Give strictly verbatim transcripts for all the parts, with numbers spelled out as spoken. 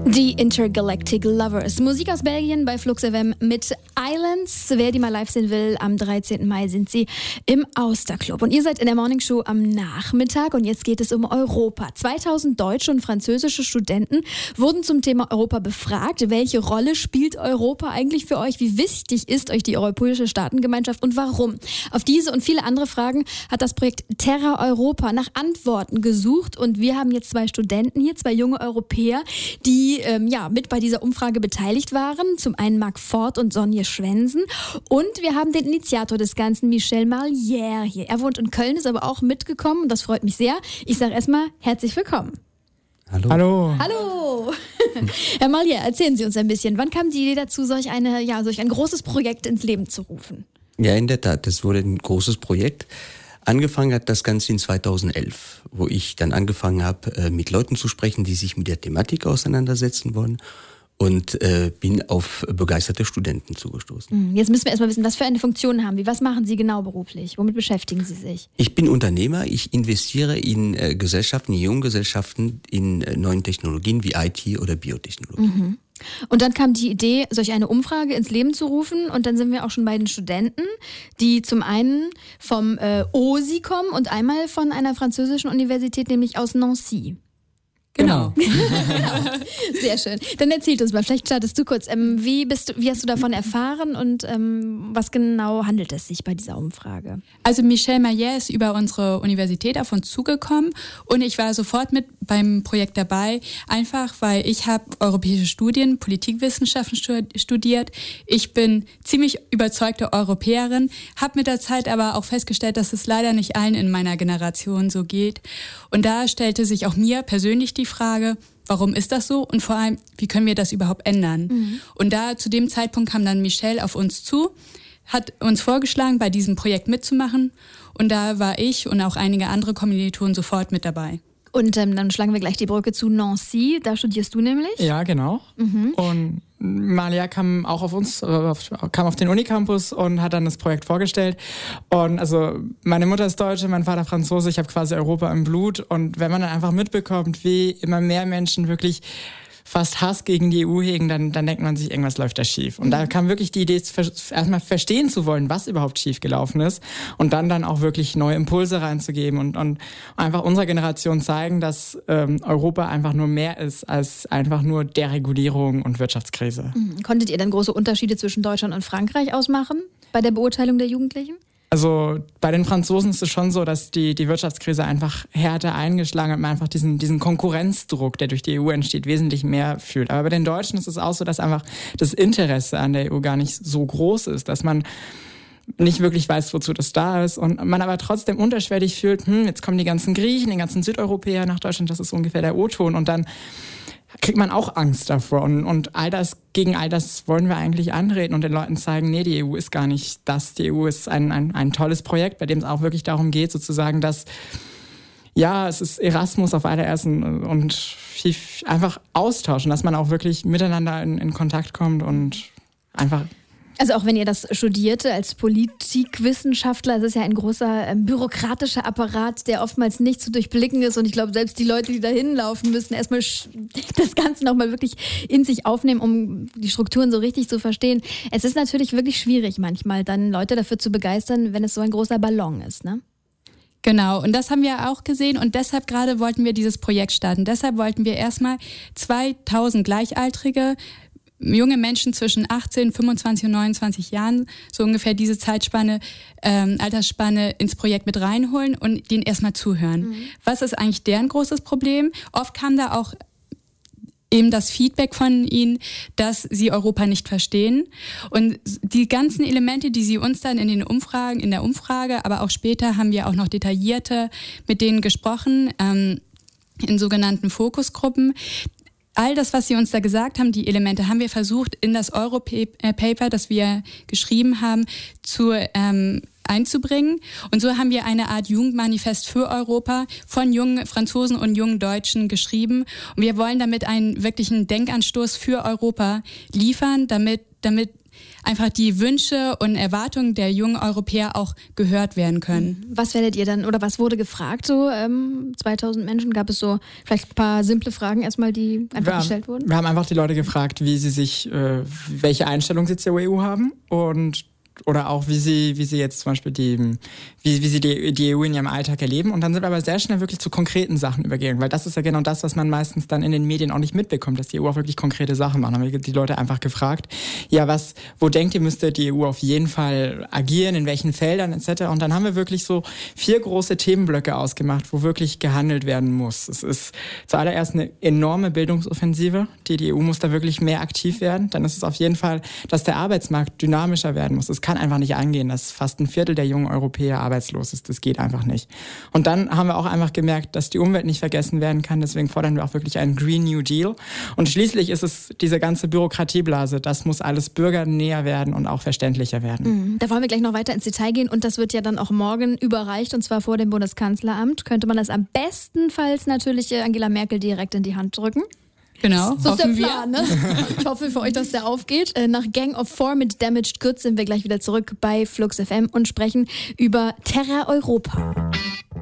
Die Intergalactic Lovers. Musik aus Belgien bei Flux F M mit Islands. Wer die mal live sehen will, am dreizehnten Mai sind sie im Austerclub. Und ihr seid in der Morningshow am Nachmittag und jetzt geht es um Europa. zweitausend deutsche und französische Studenten wurden zum Thema Europa befragt. Welche Rolle spielt Europa eigentlich für euch? Wie wichtig ist euch die europäische Staatengemeinschaft und warum? Auf diese und viele andere Fragen hat das Projekt Terra Europa nach Antworten gesucht und wir haben jetzt zwei Studenten hier, zwei junge Europäer, die ähm, ja mit bei dieser Umfrage beteiligt waren. Zum einen Marc Ford und Sonje Schwensen. Und wir haben den Initiator des Ganzen, Michel Marlière, hier. Er wohnt in Köln, ist aber auch mitgekommen und das freut mich sehr. Ich sage erstmal herzlich willkommen. Hallo. Hallo. Hallo. Herr Marlière, erzählen Sie uns ein bisschen. Wann kam die Idee dazu, solch, eine, ja, solch ein großes Projekt ins Leben zu rufen? Ja, in der Tat, das wurde ein großes Projekt. Angefangen hat das Ganze in zweitausendelf, wo ich dann angefangen habe, mit Leuten zu sprechen, die sich mit der Thematik auseinandersetzen wollen und äh, bin auf begeisterte Studenten zugestoßen. Jetzt müssen wir erstmal wissen, was für eine Funktion haben Sie? Was machen Sie genau beruflich? Womit beschäftigen Sie sich? Ich bin Unternehmer, ich investiere in äh, Gesellschaften, in jungen Gesellschaften, in äh, neuen Technologien wie I T oder Biotechnologie. Mhm. Und dann kam die Idee, solch eine Umfrage ins Leben zu rufen und dann sind wir auch schon bei den Studenten, die zum einen vom äh, O S I kommen und einmal von einer französischen Universität, nämlich aus Nancy. Genau. genau. Sehr schön. Dann erzählt uns mal, vielleicht startest du kurz, ähm, wie bist du, wie hast du davon erfahren und ähm, was genau handelt es sich bei dieser Umfrage? Also Michel Marlière ist über unsere Universität auf uns zugekommen und ich war sofort mit beim Projekt dabei, einfach weil ich habe europäische Studien, Politikwissenschaften studiert. Ich bin ziemlich überzeugte Europäerin, habe mit der Zeit aber auch festgestellt, dass es leider nicht allen in meiner Generation so geht. Und da stellte sich auch mir persönlich die Frage, warum ist das so und vor allem, wie können wir das überhaupt ändern? Mhm. Und da zu dem Zeitpunkt kam dann Michel auf uns zu, hat uns vorgeschlagen, bei diesem Projekt mitzumachen und da war ich und auch einige andere Kommilitonen sofort mit dabei. Und ähm, dann schlagen wir gleich die Brücke zu Nancy, da studierst du nämlich? Ja, genau. Mhm. Und Marlière kam auch auf uns, auf, kam auf den Unicampus und hat dann das Projekt vorgestellt. Und also meine Mutter ist Deutsche, mein Vater Franzose, ich habe quasi Europa im Blut. Und wenn man dann einfach mitbekommt, wie immer mehr Menschen wirklich fast Hass gegen die E U hegen, dann, dann denkt man sich, irgendwas läuft da schief. Und da kam wirklich die Idee, erstmal verstehen zu wollen, was überhaupt schief gelaufen ist und dann dann auch wirklich neue Impulse reinzugeben und, und einfach unserer Generation zeigen, dass ähm, Europa einfach nur mehr ist als einfach nur Deregulierung und Wirtschaftskrise. Mhm. Konntet ihr dann große Unterschiede zwischen Deutschland und Frankreich ausmachen bei der Beurteilung der Jugendlichen? Also bei den Franzosen ist es schon so, dass die, die Wirtschaftskrise einfach härter eingeschlagen hat, man einfach diesen, diesen Konkurrenzdruck, der durch die E U entsteht, wesentlich mehr fühlt. Aber bei den Deutschen ist es auch so, dass einfach das Interesse an der E U gar nicht so groß ist, dass man nicht wirklich weiß, wozu das da ist und man aber trotzdem unterschwellig fühlt, hm, jetzt kommen die ganzen Griechen, die ganzen Südeuropäer nach Deutschland, das ist ungefähr der O-Ton und dann kriegt man auch Angst davor und, und all das, gegen all das wollen wir eigentlich anreden und den Leuten zeigen, nee, die E U ist gar nicht das, die E U ist ein, ein, ein tolles Projekt, bei dem es auch wirklich darum geht, sozusagen, dass, ja, es ist Erasmus auf allerersten und viel, einfach austauschen, dass man auch wirklich miteinander in, in Kontakt kommt und einfach... Also auch wenn ihr das studierte als Politikwissenschaftler, es ist ja ein großer äh, bürokratischer Apparat, der oftmals nicht zu durchblicken ist und ich glaube, selbst die Leute, die da hinlaufen, müssen erstmal sch- das Ganze nochmal wirklich in sich aufnehmen, um die Strukturen so richtig zu verstehen. Es ist natürlich wirklich schwierig manchmal, dann Leute dafür zu begeistern, wenn es so ein großer Ballon ist, ne? Genau, und das haben wir auch gesehen und deshalb gerade wollten wir dieses Projekt starten. Deshalb wollten wir erstmal zweitausend Gleichaltrige, junge Menschen zwischen achtzehn, fünfundzwanzig und neunundzwanzig Jahren, so ungefähr diese Zeitspanne, ähm, Altersspanne ins Projekt mit reinholen und denen erstmal zuhören. Mhm. Was ist eigentlich deren großes Problem? Oft kam da auch eben das Feedback von ihnen, dass sie Europa nicht verstehen. Und die ganzen Elemente, die sie uns dann in den Umfragen, in der Umfrage, aber auch später haben wir auch noch detaillierte mit denen gesprochen, ähm, in sogenannten Fokusgruppen. All das, was Sie uns da gesagt haben, die Elemente, haben wir versucht, in das Euro-Paper, das wir geschrieben haben, zu ähm, einzubringen. Und so haben wir eine Art Jugendmanifest für Europa von jungen Franzosen und jungen Deutschen geschrieben. Und wir wollen damit einen wirklichen Denkanstoß für Europa liefern, damit, damit einfach die Wünsche und Erwartungen der jungen Europäer auch gehört werden können. Was werdet ihr dann, oder was wurde gefragt, so ähm, zweitausend Menschen? Gab es so vielleicht ein paar simple Fragen erstmal, die einfach wir gestellt haben, wurden? Wir haben einfach die Leute gefragt, wie sie sich, äh, welche Einstellung sie zur E U haben und oder auch wie sie, wie sie jetzt zum Beispiel die, wie, wie sie die, die E U in ihrem Alltag erleben. Und dann sind wir aber sehr schnell wirklich zu konkreten Sachen übergegangen, weil das ist ja genau das, was man meistens dann in den Medien auch nicht mitbekommt, dass die E U auch wirklich konkrete Sachen machen. Dann haben wir die Leute einfach gefragt, ja, was, wo denkt ihr, müsste die E U auf jeden Fall agieren, in welchen Feldern et cetera. Und dann haben wir wirklich so vier große Themenblöcke ausgemacht, wo wirklich gehandelt werden muss. Es ist zuallererst eine enorme Bildungsoffensive. Die, die E U muss da wirklich mehr aktiv werden. Dann ist es auf jeden Fall, dass der Arbeitsmarkt dynamischer werden muss. Es kann einfach nicht angehen, dass fast ein Viertel der jungen Europäer arbeitslos ist. Das geht einfach nicht. Und dann haben wir auch einfach gemerkt, dass die Umwelt nicht vergessen werden kann. Deswegen fordern wir auch wirklich einen Green New Deal. Und schließlich ist es diese ganze Bürokratieblase. Das muss alles bürgernäher werden und auch verständlicher werden. Mhm. Da wollen wir gleich noch weiter ins Detail gehen. Und das wird ja dann auch morgen überreicht, und zwar vor dem Bundeskanzleramt. Könnte man das am bestenfalls natürlich Angela Merkel direkt in die Hand drücken? Genau, so ist der hoffen Plan, wir. Ne? Ich hoffe für euch, dass der aufgeht. Nach Gang of Four mit Damaged Goods sind wir gleich wieder zurück bei Flux F M und sprechen über Terra Europa.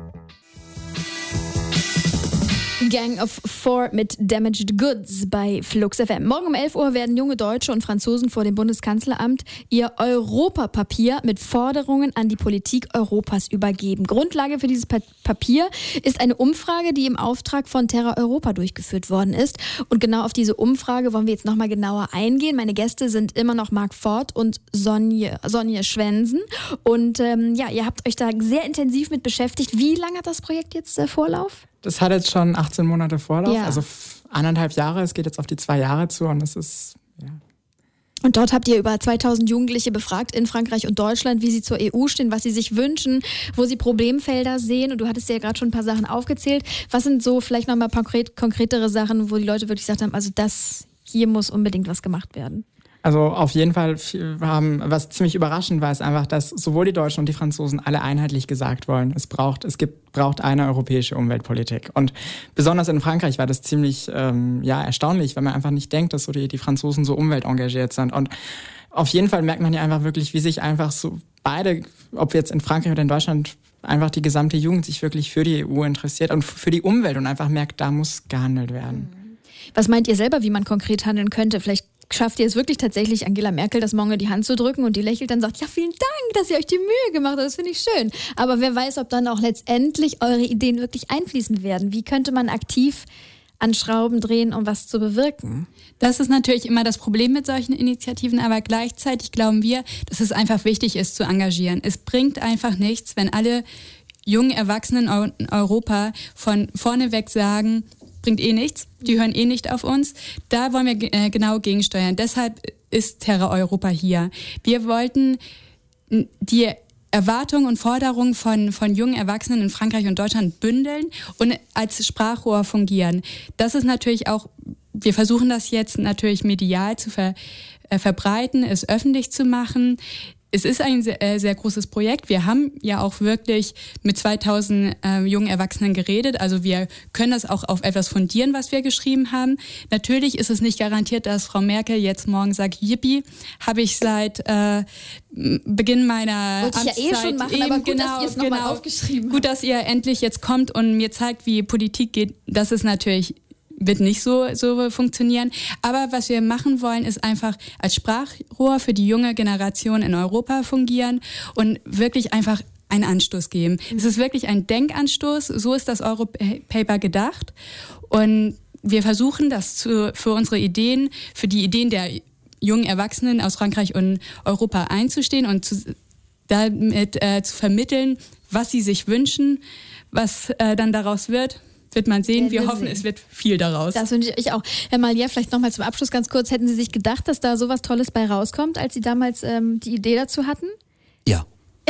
Gang of Four mit Damaged Goods bei Flux F M. Morgen um elf Uhr werden junge Deutsche und Franzosen vor dem Bundeskanzleramt ihr Europapapier mit Forderungen an die Politik Europas übergeben. Grundlage für dieses pa- Papier ist eine Umfrage, die im Auftrag von Terra Europa durchgeführt worden ist. Und genau auf diese Umfrage wollen wir jetzt nochmal genauer eingehen. Meine Gäste sind immer noch Marc Ford und Sonje, Sonje Schwensen. Und ähm, ja, ihr habt euch da sehr intensiv mit beschäftigt. Wie lange hat das Projekt jetzt äh, Vorlauf? Das hat jetzt schon achtzehn Monate Vorlauf, ja. also anderthalb Jahre. Es geht jetzt auf die zwei Jahre zu und es ist, ja. Und dort habt ihr über zweitausend Jugendliche befragt in Frankreich und Deutschland, wie sie zur E U stehen, was sie sich wünschen, wo sie Problemfelder sehen. Und du hattest ja gerade schon ein paar Sachen aufgezählt. Was sind so vielleicht nochmal konkret, konkretere Sachen, wo die Leute wirklich gesagt haben, also das, hier muss unbedingt was gemacht werden? Also auf jeden Fall haben, was ziemlich überraschend war, ist einfach, dass sowohl die Deutschen und die Franzosen alle einheitlich gesagt wollen, es braucht, es gibt, braucht eine europäische Umweltpolitik. Und besonders in Frankreich war das ziemlich ähm, ja erstaunlich, weil man einfach nicht denkt, dass so die, die Franzosen so umweltengagiert sind. Und auf jeden Fall merkt man ja einfach wirklich, wie sich einfach so beide, ob jetzt in Frankreich oder in Deutschland, einfach die gesamte Jugend sich wirklich für die E U interessiert und für die Umwelt und einfach merkt, da muss gehandelt werden. Was meint ihr selber, wie man konkret handeln könnte? Vielleicht schafft ihr es wirklich tatsächlich, Angela Merkel das morgen in die Hand zu drücken und die lächelt dann und sagt, ja, vielen Dank, dass ihr euch die Mühe gemacht habt, das finde ich schön. Aber wer weiß, ob dann auch letztendlich eure Ideen wirklich einfließen werden. Wie könnte man aktiv an Schrauben drehen, um was zu bewirken? Das ist natürlich immer das Problem mit solchen Initiativen, aber gleichzeitig glauben wir, dass es einfach wichtig ist, zu engagieren. Es bringt einfach nichts, wenn alle jungen Erwachsenen in Europa von vorne weg sagen, bringt eh nichts, die hören eh nicht auf uns. Da wollen wir äh, genau gegensteuern. Deshalb ist Terra Europa hier. Wir wollten die Erwartungen und Forderungen von, von jungen Erwachsenen in Frankreich und Deutschland bündeln und als Sprachrohr fungieren. Das ist natürlich auch, wir versuchen das jetzt natürlich medial zu ver, äh, verbreiten, es öffentlich zu machen. Es ist ein sehr, äh, sehr großes Projekt. Wir haben ja auch wirklich mit zweitausend äh, jungen Erwachsenen geredet. Also wir können das auch auf etwas fundieren, was wir geschrieben haben. Natürlich ist es nicht garantiert, dass Frau Merkel jetzt morgen sagt, yippie, habe ich seit äh, Beginn meiner Wollte Amtszeit... ich ja eh schon machen, eben, aber gut, genau, dass ihr es genau, nochmal aufgeschrieben habt. Gut, dass ihr endlich jetzt kommt und mir zeigt, wie Politik geht. Das ist natürlich... wird nicht so, so funktionieren. Aber was wir machen wollen, ist einfach als Sprachrohr für die junge Generation in Europa fungieren und wirklich einfach einen Anstoß geben. Mhm. Es ist wirklich ein Denkanstoß. So ist das Europaper gedacht. Und wir versuchen das zu, für unsere Ideen, für die Ideen der jungen Erwachsenen aus Frankreich und Europa einzustehen und zu, damit äh, zu vermitteln, was sie sich wünschen, was äh, dann daraus wird. Wird man sehen. Wir, wir hoffen, sehen. Es wird viel daraus. Das wünsche ich auch. Herr Malier, vielleicht nochmal zum Abschluss ganz kurz. Hätten Sie sich gedacht, dass da sowas Tolles bei rauskommt, als Sie damals ähm, die Idee dazu hatten? Ja.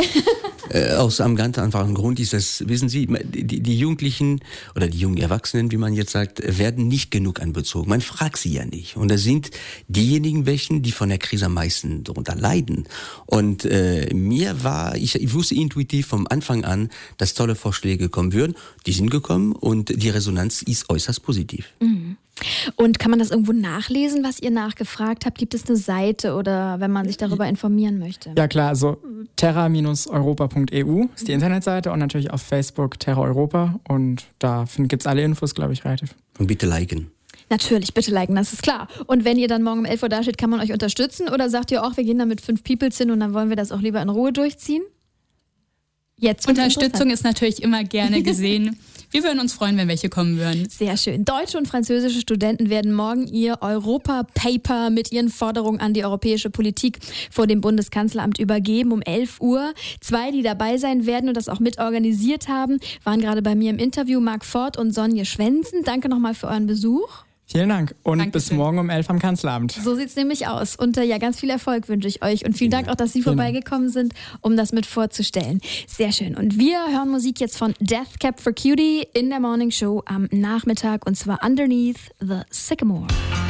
äh, aus einem ganz einfachen Grund ist das, wissen Sie, die, die Jugendlichen oder die jungen Erwachsenen, wie man jetzt sagt, werden nicht genug einbezogen. Man fragt sie ja nicht. Und das sind diejenigen welchen, die von der Krise am meisten darunter leiden. Und äh, mir war, ich, ich wusste intuitiv vom Anfang an, dass tolle Vorschläge kommen würden. Die sind gekommen und die Resonanz ist äußerst positiv. Mhm. Und kann man das irgendwo nachlesen, was ihr nachgefragt habt? Gibt es eine Seite oder wenn man sich darüber informieren möchte? Ja klar, also terra europa punkt e u ist die Internetseite und natürlich auf Facebook Terra Europa und da gibt es alle Infos, glaube ich, relativ. Und bitte liken. Natürlich, bitte liken, das ist klar. Und wenn ihr dann morgen um elf Uhr da steht, kann man euch unterstützen oder sagt ihr auch, wir gehen da mit fünf Peoples hin und dann wollen wir das auch lieber in Ruhe durchziehen? Jetzt Unterstützung ist natürlich immer gerne gesehen. Wir würden uns freuen, wenn welche kommen würden. Sehr schön. Deutsche und französische Studenten werden morgen ihr Europa-Paper mit ihren Forderungen an die europäische Politik vor dem Bundeskanzleramt übergeben um elf Uhr. Zwei, die dabei sein werden und das auch mitorganisiert haben, waren gerade bei mir im Interview Marc Ford und Sonje Schwensen. Danke nochmal für euren Besuch. Vielen Dank und Dankeschön. Bis morgen um elf am Kanzleramt. So sieht's nämlich aus. Und äh, ja, ganz viel Erfolg wünsche ich euch und vielen Dank auch, dass Sie vorbeigekommen sind, um das mit vorzustellen. Sehr schön. Und wir hören Musik jetzt von Death Cab for Cutie in der Morning Show am Nachmittag und zwar Underneath the Sycamore.